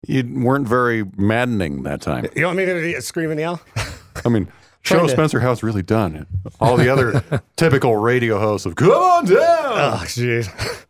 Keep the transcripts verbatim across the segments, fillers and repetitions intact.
You weren't very maddening that time. You want me to scream and yell? I mean, show to... Spencer how it's really done. All the other typical radio hosts of, come on down. Oh, jeez.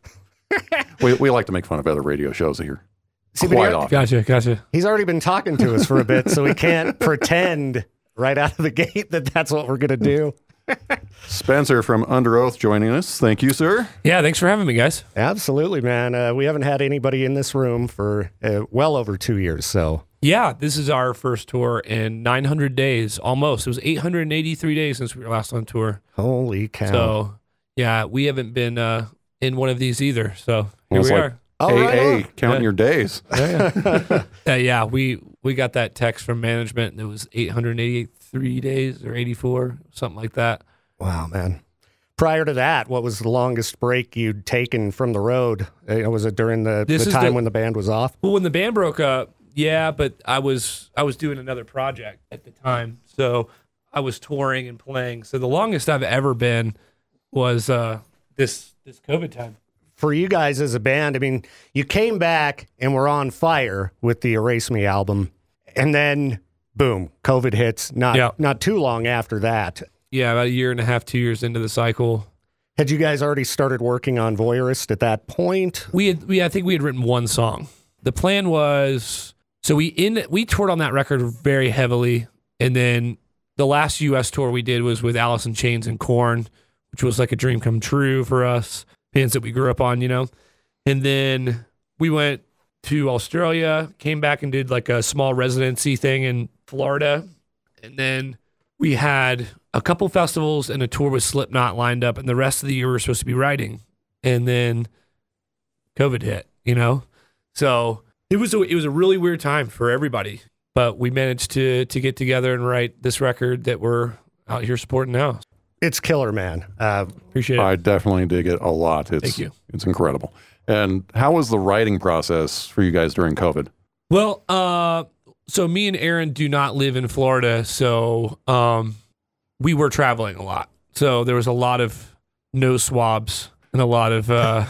we, we like to make fun of other radio shows here. See, quite often. Gotcha, gotcha. He's already been talking to us for a bit, so we can't pretend right out of the gate that that's what we're going to do. Spencer from Under Oath joining us. Thank you, sir. Yeah, thanks for having me, guys. Absolutely, man. Uh, we haven't had anybody in this room for uh, well over two years, so. Yeah, this is our first tour in nine hundred days, almost. It was eight hundred eighty-three days since we were last on tour. Holy cow. So, yeah, we haven't been uh, in one of these either, so here Well, we like, are. Hey, right hey, on. counting Yeah. your days. Uh, yeah, we, we got that text from management, and it was eight hundred eighty-three days or eighty-four, something like that. Wow, man. Prior to that, what was the longest break you'd taken from the road? Uh, was it during the, This the is time the- when the band was off? Well, when the band broke up, yeah, but I was I was doing another project at the time, so I was touring and playing. So the longest I've ever been was uh, this this COVID time. For you guys as a band, I mean, you came back and were on fire with the Erase Me album, and then boom, COVID hits. Not Yeah. not too long after that. Yeah, about a year and a half, two years into the cycle. Had you guys already started working on Voyeurist at that point? We had we I think we had written one song. The plan was so we in we toured on that record very heavily, and then the last U S tour we did was with Alice in Chains and Korn, which was like a dream come true for us, bands that we grew up on, you know. And then we went to Australia, came back and did like a small residency thing in Florida, and then we had a couple festivals and a tour with Slipknot lined up, and the rest of the year we were supposed to be writing, and then COVID hit, you know. So it was a, it was a really weird time for everybody, but we managed to to get together and write this record that we're out here supporting now. It's killer, man. Uh, Appreciate it. I definitely dig it a lot. It's, Thank you. It's incredible. And how was the writing process for you guys during COVID? Well, uh, so me and Aaron do not live in Florida, so um, we were traveling a lot. So there was a lot of nose swabs and a lot of uh,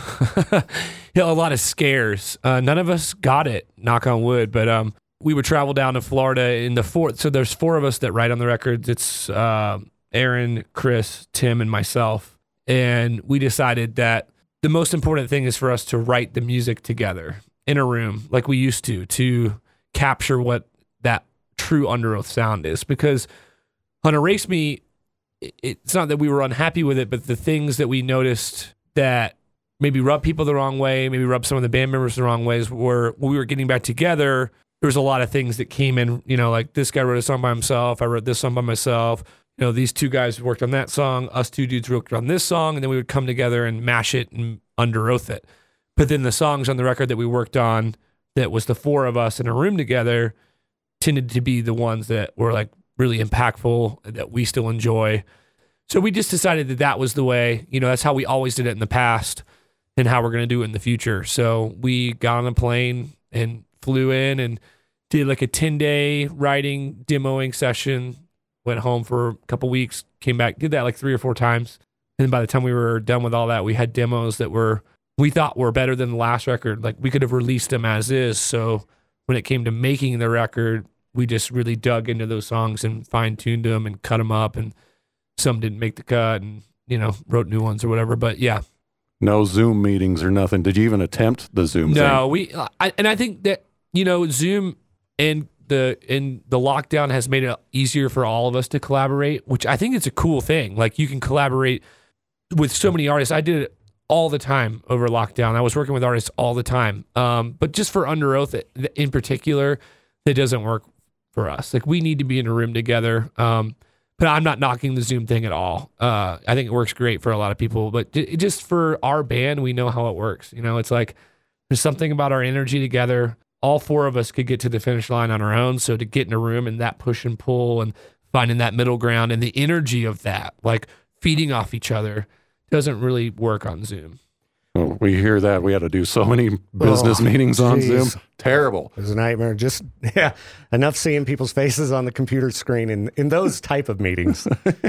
you know, a lot of scares. Uh, none of us got it, knock on wood, but um, we would travel down to Florida in the fourth. So there's four of us that write on the records. It's uh, Aaron, Chris, Tim, and myself. And we decided that the most important thing is for us to write the music together in a room like we used to, to capture what that true Under Oath sound is. Because on Erase Me, it's not that we were unhappy with it, but the things that we noticed that maybe rubbed people the wrong way, maybe rubbed some of the band members the wrong ways, were when we were getting back together, there was a lot of things that came in, you know, like this guy wrote a song by himself, I wrote this song by myself, you know, these two guys worked on that song, us two dudes worked on this song, and then we would come together and mash it and Under Oath it. But then the songs on the record that we worked on, that was the four of us in a room together, tended to be the ones that were like really impactful, that we still enjoy. So we just decided that that was the way, you know, that's how we always did it in the past and how we're going to do it in the future. So we got on a plane and flew in and did like a ten-day writing, demoing session, went home for a couple weeks, came back, did that like three or four times. And then by the time we were done with all that, we had demos that were, we thought were better than the last record. Like we could have released them as is. So when it came to making the record, we just really dug into those songs and fine-tuned them and cut them up, and some didn't make the cut and, you know, wrote new ones or whatever. But yeah. No Zoom meetings or nothing. Did you even attempt the Zoom thing? No, we, I, and I think that, you know, Zoom and the, and the lockdown has made it easier for all of us to collaborate, which I think it's a cool thing. Like you can collaborate with so many artists. I did it all the time over lockdown. I was working with artists all the time. Um, but just for Under Oath in particular, it doesn't work for us. Like we need to be in a room together. Um, But I'm not knocking the Zoom thing at all. Uh, I think it works great for a lot of people. But it, just for our band, we know how it works. You know, it's like there's something about our energy together. All four of us could get to the finish line on our own. So to get in a room and that push and pull and finding that middle ground and the energy of that, like feeding off each other, doesn't really work on Zoom. Well, we hear that. We had to do so many business Oh, meetings on geez. Zoom. Terrible. It was a nightmare. Just, yeah, enough seeing people's faces on the computer screen in, in those type of meetings.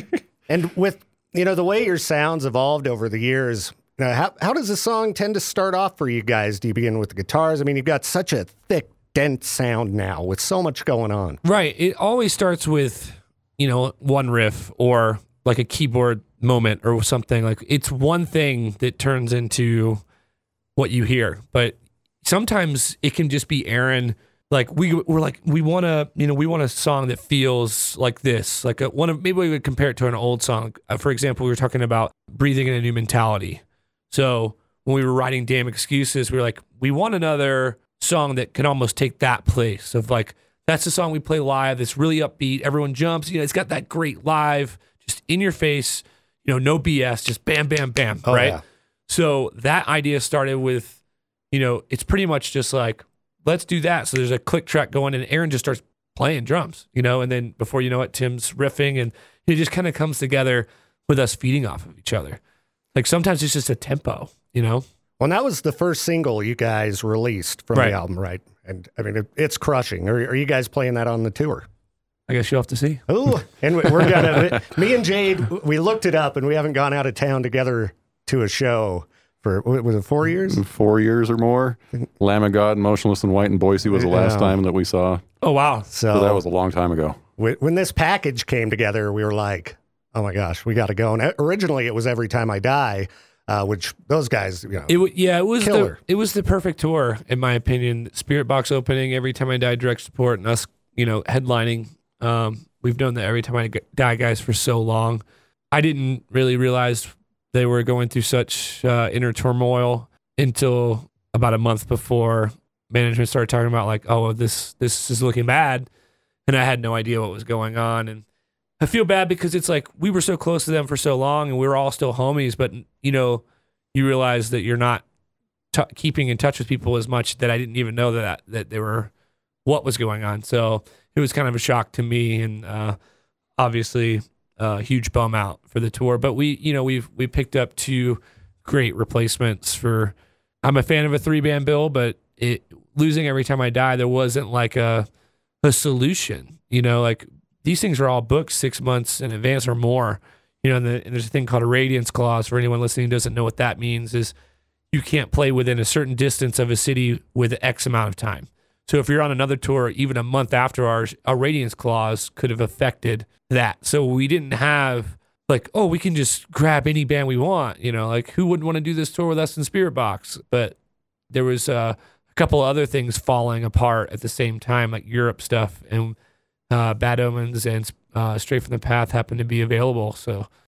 And with, you know, the way your sounds evolved over the years, uh, how, how does a song tend to start off for you guys? Do you begin with the guitars? I mean, you've got such a thick dense sound now with so much going on. Right. It always starts with, you know, one riff or like a keyboard moment or something. Like it's one thing that turns into what you hear. But sometimes it can just be Aaron. Like we we're like we want to, you know, we want a song that feels like this. Like a, one of maybe we would compare it to an old song. Uh, for example, we were talking about breathing in a new mentality. So when we were writing Damn Excuses, we were like, we want another song that can almost take that place of like, that's the song we play live. That's really upbeat. Everyone jumps. You know, it's got that great live, just in your face. You know, no B S, just bam, bam, bam. Oh, right. yeah. So that idea started with, you know, it's pretty much just like, let's do that. So there's a click track going and Aaron just starts playing drums, you know, and then before you know it, Tim's riffing and it just kind of comes together with us feeding off of each other. Like sometimes it's just a tempo, you know? Well, that was the first single you guys released from Right. the album, right? And I mean, it, it's crushing. Are, are you guys playing that on the tour? I guess you'll have to see. Oh, and we- we're gonna. Me and Jade, we looked it up, and we haven't gone out of town together to a show for what was it four years? Four years or more. Lamb of God, Motionless and White in Boise was the last Yeah. time that we saw. Oh, wow. So So that was a long time ago. wh- when this package came together, we were like, "Oh my gosh, we got to go!" And originally, it was Every Time I Die, uh, which those guys, you know, It w- yeah, it was the, Killer. it was the perfect tour in my opinion. Spirit Box opening, Every Time I Die direct support, and us, you know, headlining. Um, we've known the Every Time I Die guys for so long. I didn't really realize they were going through such uh, inner turmoil until about a month before management started talking about like, oh, this this is looking bad, and I had no idea what was going on. And I feel bad because it's like we were so close to them for so long, and we were all still homies. But you know, you realize that you're not t- keeping in touch with people as much that I didn't even know that that they were what was going on. So it was kind of a shock to me, and uh, obviously a huge bum out for the tour. But we, you know, we've we picked up two great replacements for. I'm a fan of a three band bill, but it losing Every Time I Die, there wasn't like a a solution. You know, like these things are all booked six months in advance or more. You know, and, the, and there's a thing called a radiance clause. For anyone listening who doesn't know what that means, is you can't play within a certain distance of a city with X amount of time. So if you're on another tour, even a month after ours, a radiance clause could have affected that. So we didn't have like, oh, we can just grab any band we want. You know, like who wouldn't want to do this tour with us in Spirit Box? But there was uh, a couple other things falling apart at the same time, like Europe stuff, and uh, Bad Omens and uh, Straight from the Path happened to be available. So